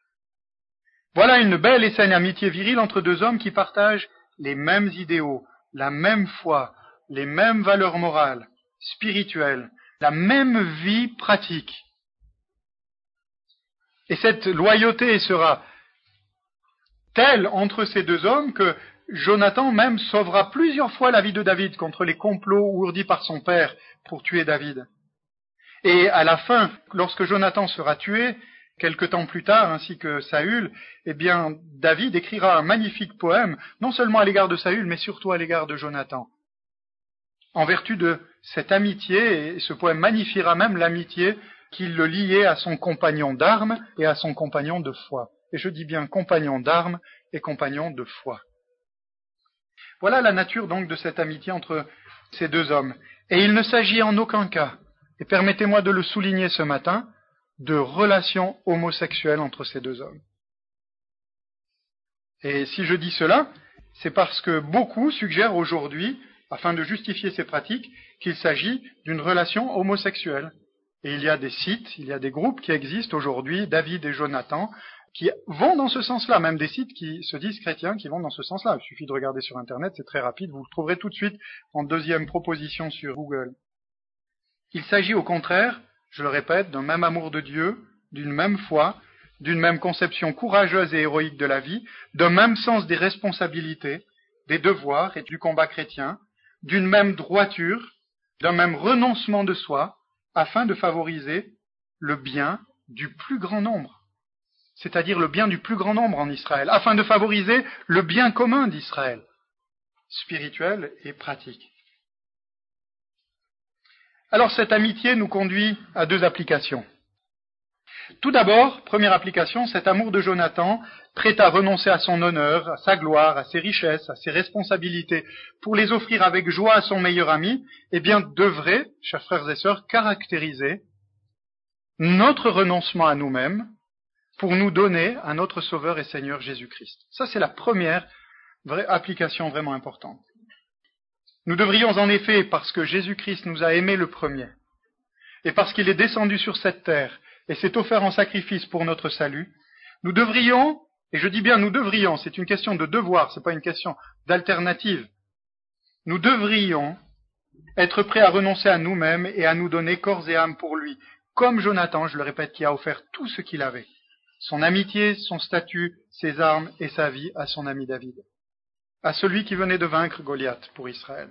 Voilà une belle et saine amitié virile entre deux hommes qui partagent les mêmes idéaux, la même foi, les mêmes valeurs morales, spirituelles, la même vie pratique. Et cette loyauté sera telle entre ces deux hommes que Jonathan même sauvera plusieurs fois la vie de David contre les complots ourdis par son père pour tuer David. Et à la fin, lorsque Jonathan sera tué, quelque temps plus tard, ainsi que Saül, eh bien, David écrira un magnifique poème, non seulement à l'égard de Saül, mais surtout à l'égard de Jonathan. En vertu de cette amitié, et ce poème magnifiera même l'amitié qui le liait à son compagnon d'armes et à son compagnon de foi. Et je dis bien compagnon d'armes et compagnon de foi. Voilà la nature donc de cette amitié entre ces deux hommes. Et il ne s'agit en aucun cas, et permettez-moi de le souligner ce matin, de relations homosexuelles entre ces deux hommes. Et si je dis cela, c'est parce que beaucoup suggèrent aujourd'hui, afin de justifier ces pratiques, qu'il s'agit d'une relation homosexuelle. Et il y a des sites, il y a des groupes qui existent aujourd'hui, David et Jonathan, qui vont dans ce sens-là, même des sites qui se disent chrétiens qui vont dans ce sens-là. Il suffit de regarder sur Internet, c'est très rapide, vous le trouverez tout de suite en deuxième proposition sur Google. Il s'agit au contraire, je le répète, d'un même amour de Dieu, d'une même foi, d'une même conception courageuse et héroïque de la vie, d'un même sens des responsabilités, des devoirs et du combat chrétien, d'une même droiture, d'un même renoncement de soi, afin de favoriser le bien du plus grand nombre. C'est-à-dire le bien du plus grand nombre en Israël, afin de favoriser le bien commun d'Israël, spirituel et pratique. Alors cette amitié nous conduit à deux applications. Tout d'abord, première application, cet amour de Jonathan, prêt à renoncer à son honneur, à sa gloire, à ses richesses, à ses responsabilités, pour les offrir avec joie à son meilleur ami, eh bien devrait, chers frères et sœurs, caractériser notre renoncement à nous-mêmes, pour nous donner à notre Sauveur et Seigneur Jésus-Christ. Ça, c'est la première vraie application vraiment importante. Nous devrions en effet, parce que Jésus-Christ nous a aimés le premier, et parce qu'il est descendu sur cette terre et s'est offert en sacrifice pour notre salut, nous devrions, et je dis bien nous devrions, c'est une question de devoir, c'est pas une question d'alternative, nous devrions être prêts à renoncer à nous-mêmes et à nous donner corps et âme pour lui, comme Jonathan, je le répète, qui a offert tout ce qu'il avait. Son amitié, son statut, ses armes et sa vie à son ami David, à celui qui venait de vaincre Goliath pour Israël.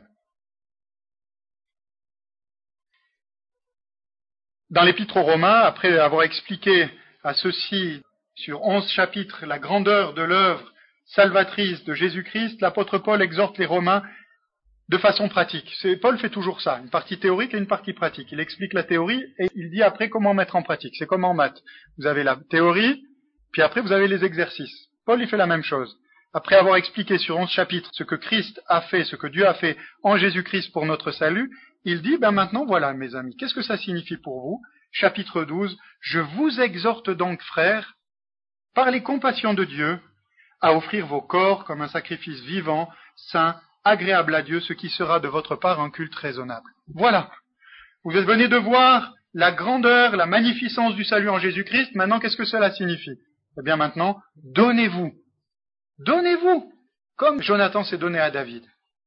Dans l'Épître aux Romains, après avoir expliqué à ceux-ci sur onze chapitres la grandeur de l'œuvre salvatrice de Jésus-Christ, l'apôtre Paul exhorte les Romains de façon pratique. C'est, Paul fait toujours ça, une partie théorique et une partie pratique. Il explique la théorie et il dit après comment mettre en pratique. C'est comme en maths. Vous avez la théorie, puis après vous avez les exercices. Paul, il fait la même chose. Après avoir expliqué sur onze chapitres ce que Christ a fait, ce que Dieu a fait en Jésus-Christ pour notre salut, il dit, ben maintenant voilà mes amis, qu'est-ce que ça signifie pour vous? Chapitre douze, je vous exhorte donc frères, par les compassions de Dieu, à offrir vos corps comme un sacrifice vivant, saint, agréable à Dieu, ce qui sera de votre part un culte raisonnable. Voilà. Vous venez de voir la grandeur, la magnificence du salut en Jésus-Christ. Maintenant, qu'est-ce que cela signifie? Eh bien maintenant, donnez-vous. Donnez-vous, comme Jonathan s'est donné à David.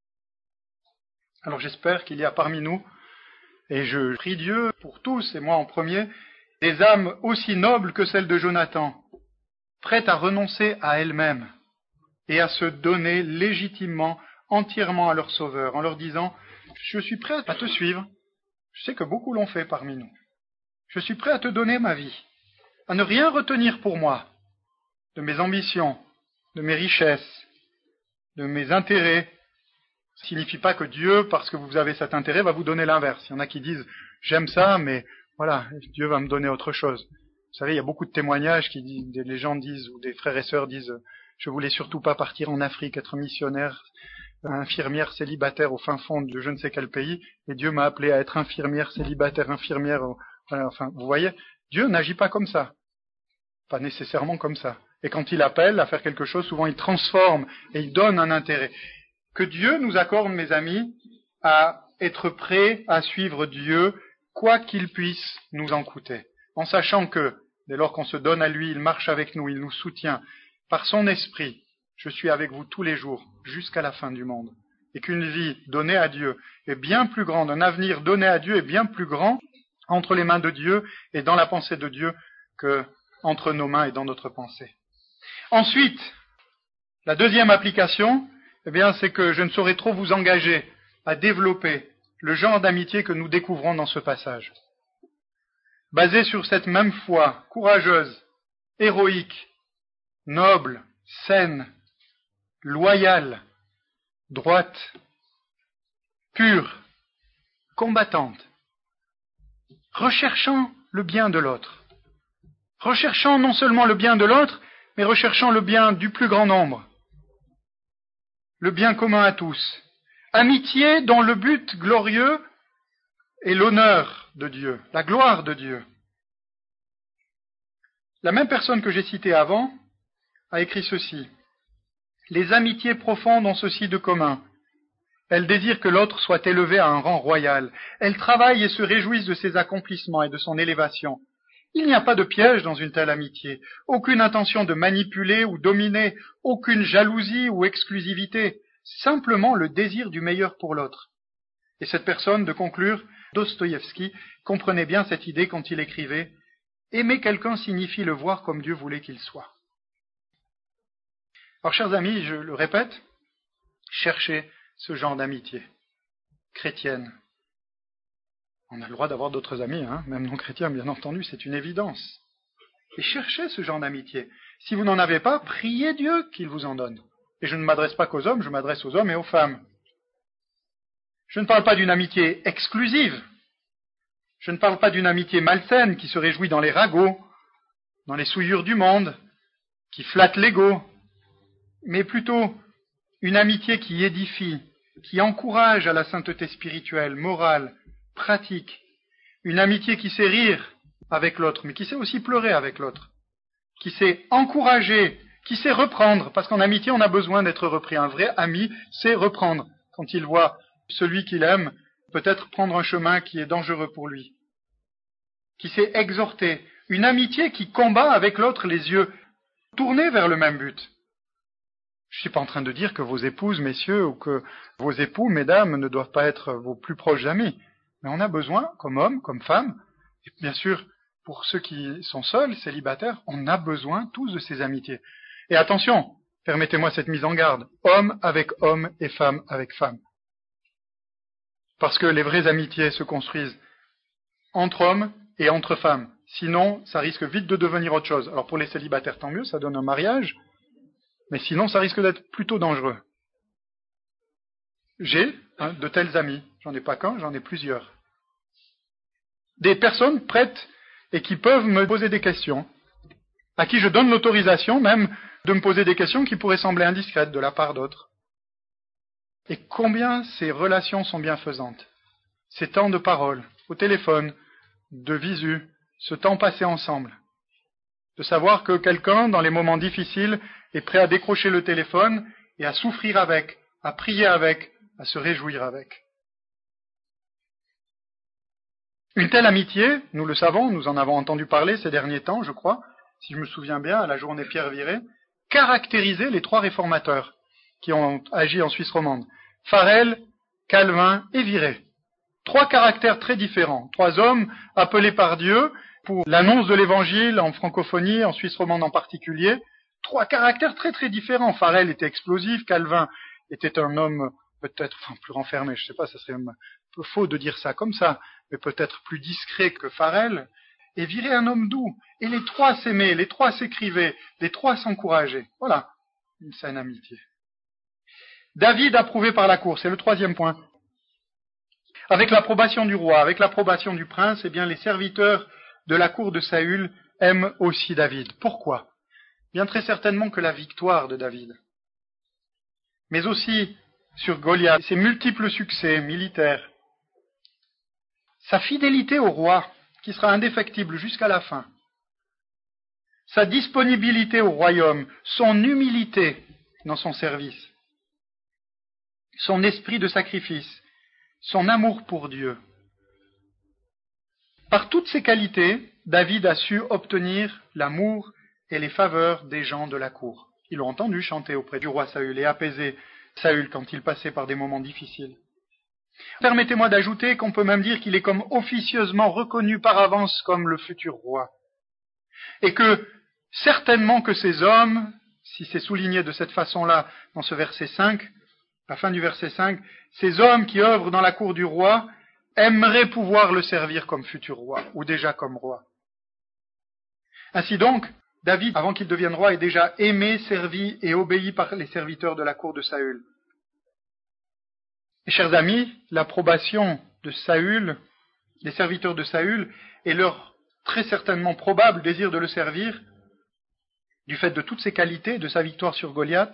Alors j'espère qu'il y a parmi nous, et je prie Dieu pour tous, et moi en premier, des âmes aussi nobles que celles de Jonathan, prêtes à renoncer à elles-mêmes et à se donner légitimement entièrement à leur Sauveur, en leur disant « Je suis prêt à te suivre. Je sais que beaucoup l'ont fait parmi nous. Je suis prêt à te donner ma vie, à ne rien retenir pour moi, de mes ambitions, de mes richesses, de mes intérêts. » Ça ne signifie pas que Dieu, parce que vous avez cet intérêt, va vous donner l'inverse. Il y en a qui disent « J'aime ça, mais voilà, Dieu va me donner autre chose. » Vous savez, il y a beaucoup de témoignages qui disent, les gens disent, ou des frères et sœurs disent « Je voulais surtout pas partir en Afrique, être missionnaire. » Infirmière célibataire au fin fond de je ne sais quel pays, et Dieu m'a appelé à être infirmière célibataire, infirmière, voilà, enfin, vous voyez, Dieu n'agit pas comme ça, pas nécessairement comme ça. Et quand il appelle à faire quelque chose, souvent il transforme et il donne un intérêt. Que Dieu nous accorde, mes amis, à être prêts à suivre Dieu, quoi qu'il puisse nous en coûter, en sachant que, dès lors qu'on se donne à lui, il marche avec nous, il nous soutient, par son esprit, je suis avec vous tous les jours, jusqu'à la fin du monde. Et qu'une vie donnée à Dieu est bien plus grande, un avenir donné à Dieu est bien plus grand entre les mains de Dieu et dans la pensée de Dieu que entre nos mains et dans notre pensée. Ensuite, la deuxième application, eh bien, c'est que je ne saurais trop vous engager à développer le genre d'amitié que nous découvrons dans ce passage. Basé sur cette même foi courageuse, héroïque, noble, saine, loyale, droite, pure, combattante, recherchant le bien de l'autre, recherchant non seulement le bien de l'autre, mais recherchant le bien du plus grand nombre, le bien commun à tous. Amitié dont le but glorieux est l'honneur de Dieu, la gloire de Dieu. La même personne que j'ai citée avant a écrit ceci. Les amitiés profondes ont ceci de commun. Elles désirent que l'autre soit élevé à un rang royal. Elles travaillent et se réjouissent de ses accomplissements et de son élévation. Il n'y a pas de piège dans une telle amitié, aucune intention de manipuler ou dominer, aucune jalousie ou exclusivité, simplement le désir du meilleur pour l'autre. Et cette personne, de conclure, Dostoïevski comprenait bien cette idée quand il écrivait « Aimer quelqu'un signifie le voir comme Dieu voulait qu'il soit ». Alors, chers amis, je le répète, cherchez ce genre d'amitié chrétienne. On a le droit d'avoir d'autres amis, hein, même non chrétiens, bien entendu, c'est une évidence. Et cherchez ce genre d'amitié. Si vous n'en avez pas, priez Dieu qu'il vous en donne. Et je ne m'adresse pas qu'aux hommes, je m'adresse aux hommes et aux femmes. Je ne parle pas d'une amitié exclusive. Je ne parle pas d'une amitié malsaine qui se réjouit dans les ragots, dans les souillures du monde, qui flatte l'ego, mais plutôt une amitié qui édifie, qui encourage à la sainteté spirituelle, morale, pratique, une amitié qui sait rire avec l'autre, mais qui sait aussi pleurer avec l'autre, qui sait encourager, qui sait reprendre, parce qu'en amitié on a besoin d'être repris. Un vrai ami sait reprendre quand il voit celui qu'il aime peut-être prendre un chemin qui est dangereux pour lui, qui sait exhorter, une amitié qui combat avec l'autre les yeux tournés vers le même but. Je ne suis pas en train de dire que vos épouses, messieurs, ou que vos époux, mesdames, ne doivent pas être vos plus proches amis. Mais on a besoin, comme hommes, comme femmes, et bien sûr, pour ceux qui sont seuls, célibataires, on a besoin tous de ces amitiés. Et attention, permettez-moi cette mise en garde, homme avec homme et femme avec femme. Parce que les vraies amitiés se construisent entre hommes et entre femmes. Sinon, ça risque vite de devenir autre chose. Alors pour les célibataires, tant mieux, ça donne un mariage. Mais sinon, ça risque d'être plutôt dangereux. J'ai hein, de tels amis. J'en ai pas qu'un, j'en ai plusieurs. Des personnes prêtes et qui peuvent me poser des questions, à qui je donne l'autorisation même de me poser des questions qui pourraient sembler indiscrètes de la part d'autres. Et combien ces relations sont bienfaisantes. Ces temps de parole, au téléphone, de visu, ce temps passé ensemble. De savoir que quelqu'un, dans les moments difficiles, est prêt à décrocher le téléphone et à souffrir avec, à prier avec, à se réjouir avec. Une telle amitié, nous le savons, nous en avons entendu parler ces derniers temps, je crois, si je me souviens bien, à la journée Pierre Viret, caractérisait les trois réformateurs qui ont agi en Suisse romande. Farel, Calvin et Viret. Trois caractères très différents, trois hommes appelés par Dieu pour l'annonce de l'Évangile en francophonie, en Suisse romande en particulier. Trois caractères très très différents. Farel était explosif, Calvin était un homme peut-être enfin, plus renfermé, je ne sais pas, ça serait un peu faux de dire ça comme ça, mais peut-être plus discret que Farel, et Viret un homme doux. Et les trois s'aimaient, les trois s'écrivaient, les trois s'encourageaient. Voilà, une saine amitié. David approuvé par la cour, c'est le troisième point. Avec l'approbation du roi, avec l'approbation du prince, eh bien les serviteurs de la cour de Saül aiment aussi David. Pourquoi ? Bien très certainement que la victoire de David, mais aussi sur Goliath, ses multiples succès militaires, sa fidélité au roi, qui sera indéfectible jusqu'à la fin, sa disponibilité au royaume, son humilité dans son service, son esprit de sacrifice, son amour pour Dieu. Par toutes ces qualités, David a su obtenir l'amour et les faveurs des gens de la cour. Ils l'ont entendu chanter auprès du roi Saül et apaiser Saül quand il passait par des moments difficiles. Permettez-moi d'ajouter qu'on peut même dire qu'il est comme officieusement reconnu par avance comme le futur roi. Et que certainement que ces hommes, si c'est souligné de cette façon-là dans ce verset cinq, la fin du verset cinq, ces hommes qui œuvrent dans la cour du roi aimeraient pouvoir le servir comme futur roi, ou déjà comme roi. Ainsi donc, David, avant qu'il devienne roi, est déjà aimé, servi et obéi par les serviteurs de la cour de Saül. Et chers amis, l'approbation de Saül, des serviteurs de Saül, et leur très certainement probable désir de le servir, du fait de toutes ses qualités, de sa victoire sur Goliath,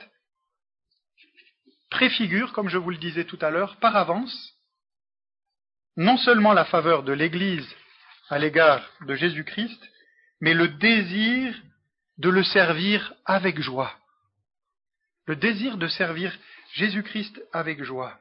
préfigure, comme je vous le disais tout à l'heure, par avance, non seulement la faveur de l'Église à l'égard de Jésus-Christ, mais le désir de le servir avec joie. Le désir de servir Jésus-Christ avec joie.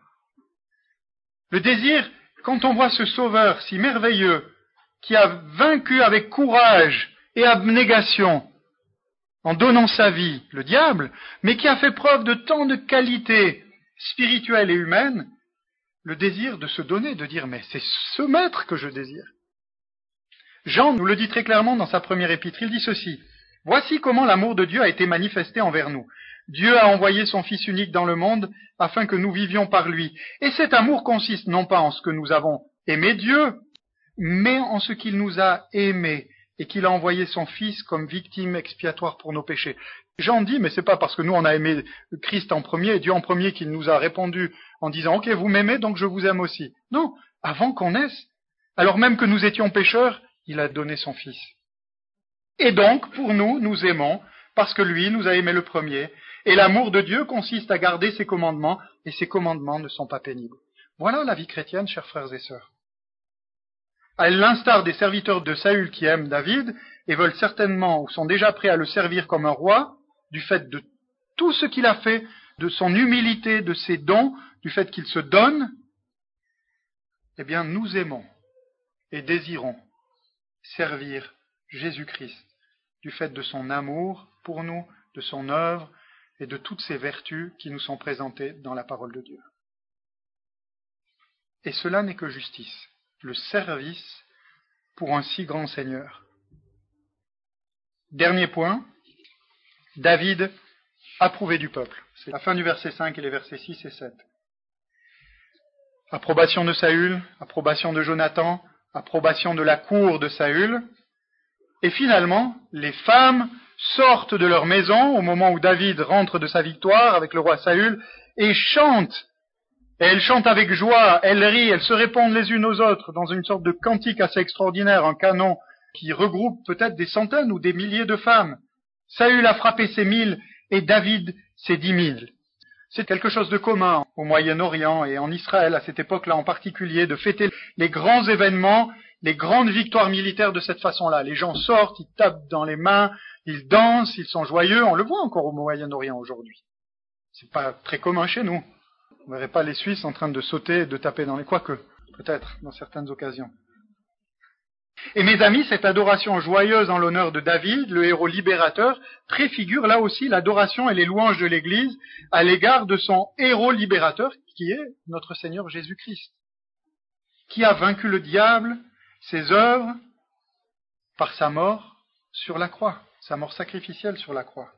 Le désir, quand on voit ce Sauveur si merveilleux, qui a vaincu avec courage et abnégation, en donnant sa vie, le diable, mais qui a fait preuve de tant de qualités spirituelles et humaines, le désir de se donner, de dire, mais c'est ce maître que je désire. Jean nous le dit très clairement dans sa première épître, il dit ceci, « Voici comment l'amour de Dieu a été manifesté envers nous. Dieu a envoyé son Fils unique dans le monde afin que nous vivions par lui. Et cet amour consiste non pas en ce que nous avons aimé Dieu, mais en ce qu'il nous a aimés et qu'il a envoyé son Fils comme victime expiatoire pour nos péchés. » Jean dit, mais c'est pas parce que nous on a aimé Christ en premier et Dieu en premier qu'il nous a répondu en disant, ok, vous m'aimez, donc je vous aime aussi. Non, avant qu'on naisse, alors même que nous étions pécheurs, il a donné son Fils. Et donc, pour nous, nous aimons, parce que lui nous a aimés le premier. Et l'amour de Dieu consiste à garder ses commandements, et ses commandements ne sont pas pénibles. Voilà la vie chrétienne, chers frères et sœurs. À l'instar des serviteurs de Saül qui aiment David, et veulent certainement, ou sont déjà prêts à le servir comme un roi, du fait de tout ce qu'il a fait, de son humilité, de ses dons, du fait qu'il se donne, eh bien, nous aimons et désirons servir Jésus-Christ, du fait de son amour pour nous, de son œuvre et de toutes ses vertus qui nous sont présentées dans la parole de Dieu. Et cela n'est que justice, le service pour un si grand Seigneur. Dernier point, David approuvé du peuple. C'est la fin du verset cinq et les versets six et sept. Approbation de Saül, approbation de Jonathan, approbation de la cour de Saül. Et finalement, les femmes sortent de leur maison au moment où David rentre de sa victoire avec le roi Saül et chantent. Et elles chantent avec joie, elles rient, elles se répondent les unes aux autres dans une sorte de cantique assez extraordinaire, un canon qui regroupe peut-être des centaines ou des milliers de femmes. Saül a frappé ses mille et David ses dix mille. C'est quelque chose de commun au Moyen-Orient et en Israël à cette époque-là en particulier, de fêter les grands événements, les grandes victoires militaires de cette façon-là. Les gens sortent, ils tapent dans les mains, ils dansent, ils sont joyeux. On le voit encore au Moyen-Orient aujourd'hui. C'est pas très commun chez nous. On ne verrait pas les Suisses en train de sauter et de taper dans les... Quoique, peut-être, dans certaines occasions. Et mes amis, cette adoration joyeuse en l'honneur de David, le héros libérateur, préfigure là aussi l'adoration et les louanges de l'Église à l'égard de son héros libérateur, qui est notre Seigneur Jésus-Christ, qui a vaincu le diable, ses œuvres, par sa mort sur la croix, sa mort sacrificielle sur la croix.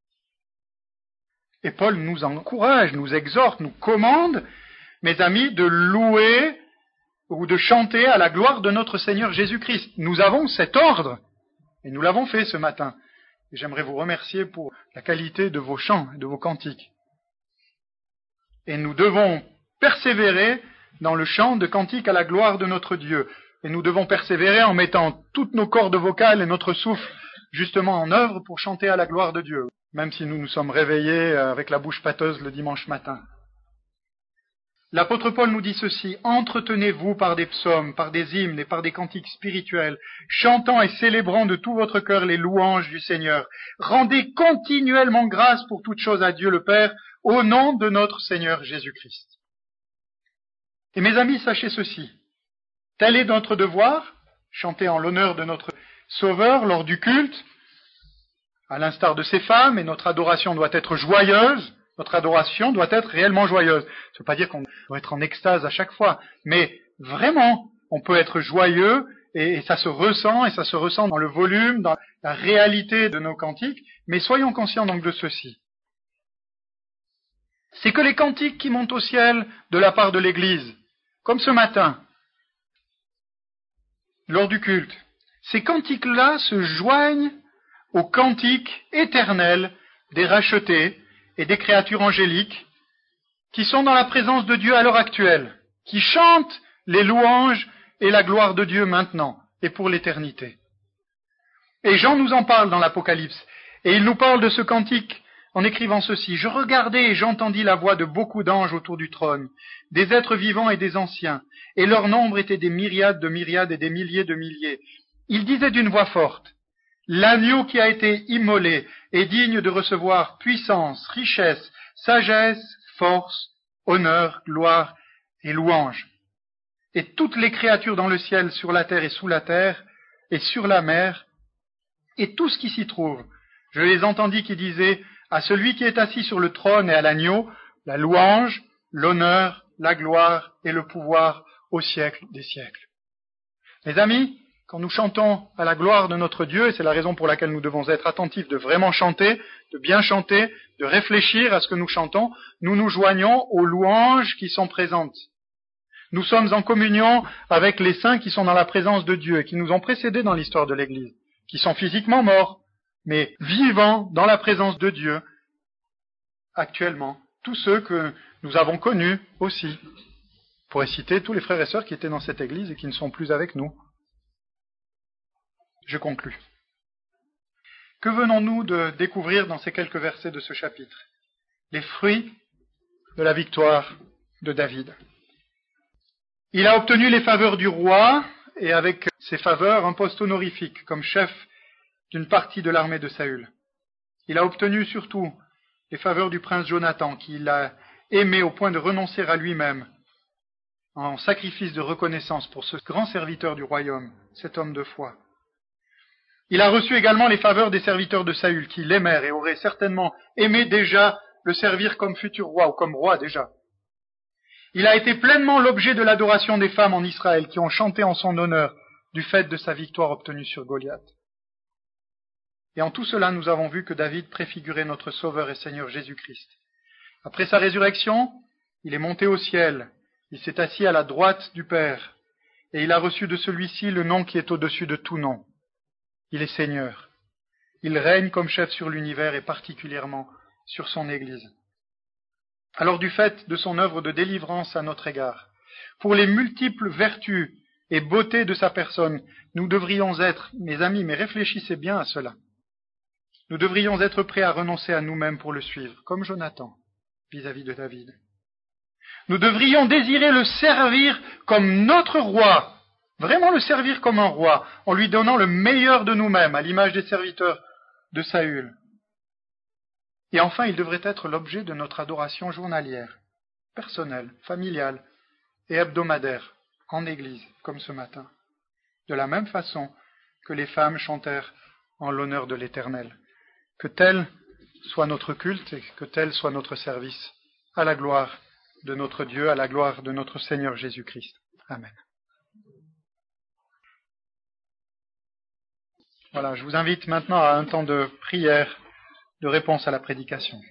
Et Paul nous encourage, nous exhorte, nous commande, mes amis, de louer ou de chanter à la gloire de notre Seigneur Jésus-Christ. Nous avons cet ordre, et nous l'avons fait ce matin. Et j'aimerais vous remercier pour la qualité de vos chants et de vos cantiques. Et nous devons persévérer dans le chant de cantiques à la gloire de notre Dieu. Et nous devons persévérer en mettant toutes nos cordes vocales et notre souffle justement en œuvre pour chanter à la gloire de Dieu, même si nous nous sommes réveillés avec la bouche pâteuse le dimanche matin. L'apôtre Paul nous dit ceci, « Entretenez-vous par des psaumes, par des hymnes et par des cantiques spirituels, chantant et célébrant de tout votre cœur les louanges du Seigneur. Rendez continuellement grâce pour toutes choses à Dieu le Père, au nom de notre Seigneur Jésus-Christ. » Et mes amis, sachez ceci, tel est notre devoir, chanter en l'honneur de notre Sauveur lors du culte, à l'instar de ces femmes, et notre adoration doit être joyeuse. Notre adoration doit être réellement joyeuse. Ça ne veut pas dire qu'on doit être en extase à chaque fois, mais vraiment on peut être joyeux, et, et ça se ressent, et ça se ressent dans le volume, dans la réalité de nos cantiques, mais soyons conscients donc de ceci. C'est que les cantiques qui montent au ciel de la part de l'Église, comme ce matin, lors du culte, ces cantiques-là se joignent aux cantiques éternels des rachetés et des créatures angéliques qui sont dans la présence de Dieu à l'heure actuelle, qui chantent les louanges et la gloire de Dieu maintenant et pour l'éternité. Et Jean nous en parle dans l'Apocalypse, et il nous parle de ce cantique en écrivant ceci. « Je regardai et j'entendis la voix de beaucoup d'anges autour du trône, des êtres vivants et des anciens, et leur nombre était des myriades de myriades et des milliers de milliers. Ils disaient d'une voix forte, « L'agneau qui a été immolé est digne de recevoir puissance, richesse, sagesse, force, honneur, gloire et louange. » Et toutes les créatures dans le ciel, sur la terre et sous la terre, et sur la mer, et tout ce qui s'y trouve, je les entendis qui disaient à celui qui est assis sur le trône et à l'agneau, la louange, l'honneur, la gloire et le pouvoir au siècle des siècles. Mes amis, quand nous chantons à la gloire de notre Dieu, et c'est la raison pour laquelle nous devons être attentifs de vraiment chanter, de bien chanter, de réfléchir à ce que nous chantons, nous nous joignons aux louanges qui sont présentes. Nous sommes en communion avec les saints qui sont dans la présence de Dieu et qui nous ont précédés dans l'histoire de l'Église, qui sont physiquement morts, mais vivants dans la présence de Dieu actuellement. Tous ceux que nous avons connus aussi. On pourrait citer tous les frères et sœurs qui étaient dans cette Église et qui ne sont plus avec nous. Je conclus. Que venons-nous de découvrir dans ces quelques versets de ce chapitre? Les fruits de la victoire de David. Il a obtenu les faveurs du roi, et avec ces faveurs, un poste honorifique, comme chef d'une partie de l'armée de Saül. Il a obtenu surtout les faveurs du prince Jonathan, qu'il a aimé au point de renoncer à lui-même, en sacrifice de reconnaissance pour ce grand serviteur du royaume, cet homme de foi. Il a reçu également les faveurs des serviteurs de Saül, qui l'aimèrent et auraient certainement aimé déjà le servir comme futur roi, ou comme roi déjà. Il a été pleinement l'objet de l'adoration des femmes en Israël, qui ont chanté en son honneur du fait de sa victoire obtenue sur Goliath. Et en tout cela, nous avons vu que David préfigurait notre Sauveur et Seigneur Jésus-Christ. Après sa résurrection, il est monté au ciel, il s'est assis à la droite du Père, et il a reçu de celui-ci le nom qui est au-dessus de tout nom. Il est Seigneur. Il règne comme chef sur l'univers et particulièrement sur son Église. Alors du fait de son œuvre de délivrance à notre égard, pour les multiples vertus et beautés de sa personne, nous devrions être, mes amis, mais réfléchissez bien à cela, nous devrions être prêts à renoncer à nous-mêmes pour le suivre, comme Jonathan, vis-à-vis de David. Nous devrions désirer le servir comme notre roi, vraiment le servir comme un roi, en lui donnant le meilleur de nous-mêmes, à l'image des serviteurs de Saül. Et enfin, il devrait être l'objet de notre adoration journalière, personnelle, familiale et hebdomadaire, en Église, comme ce matin, de la même façon que les femmes chantèrent en l'honneur de l'Éternel. Que tel soit notre culte et que tel soit notre service, à la gloire de notre Dieu, à la gloire de notre Seigneur Jésus-Christ. Amen. Voilà, je vous invite maintenant à un temps de prière, de réponse à la prédication.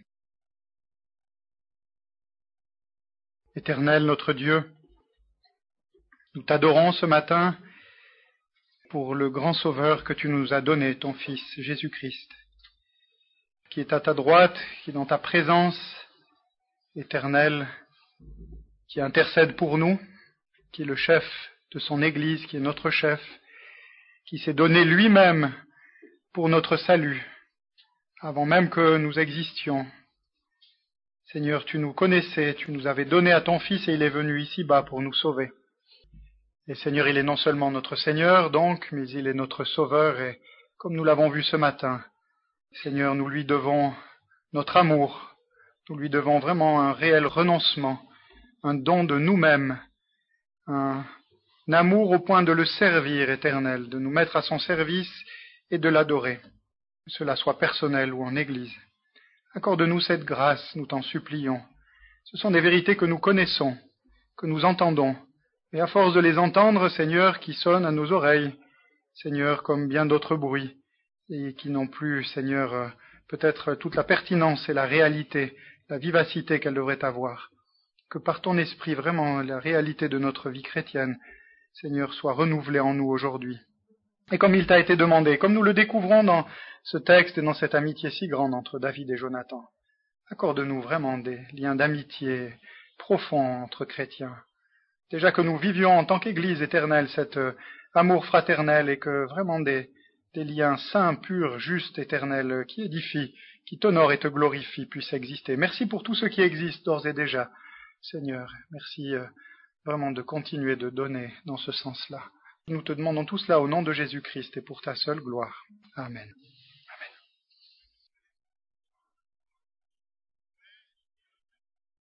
Éternel, notre Dieu, nous t'adorons ce matin pour le grand Sauveur que tu nous as donné, ton Fils Jésus-Christ, qui est à ta droite, qui est dans ta présence éternelle, qui intercède pour nous, qui est le chef de son Église, qui est notre chef, qui s'est donné lui-même pour notre salut, avant même que nous existions. Seigneur, tu nous connaissais, tu nous avais donné à ton Fils et il est venu ici-bas pour nous sauver. Et Seigneur, il est non seulement notre Seigneur, donc, mais il est notre Sauveur et, comme nous l'avons vu ce matin, Seigneur, nous lui devons notre amour, nous lui devons vraiment un réel renoncement, un don de nous-mêmes, un, un amour au point de le servir, Éternel, de nous mettre à son service et de l'adorer, que cela soit personnel ou en Église. Accorde-nous cette grâce, nous t'en supplions. Ce sont des vérités que nous connaissons, que nous entendons, Et à force de les entendre, Seigneur, qui sonnent à nos oreilles, Seigneur, comme bien d'autres bruits, et qui n'ont plus, Seigneur, euh, peut-être toute la pertinence et la réalité, la vivacité qu'elles devraient avoir. Que par ton esprit, vraiment, la réalité de notre vie chrétienne, Seigneur, soit renouvelée en nous aujourd'hui. Et comme il t'a été demandé, comme nous le découvrons dans ce texte et dans cette amitié si grande entre David et Jonathan, accorde-nous vraiment des liens d'amitié profonds entre chrétiens. Déjà que nous vivions en tant qu'Église éternelle cet euh, amour fraternel et que vraiment des, des liens saints, purs, justes, éternels, euh, qui édifient, qui t'honorent et te glorifient, puissent exister. Merci pour tout ce qui existe d'ores et déjà, Seigneur. Merci euh, vraiment de continuer de donner dans ce sens-là. Nous te demandons tout cela au nom de Jésus-Christ et pour ta seule gloire. Amen.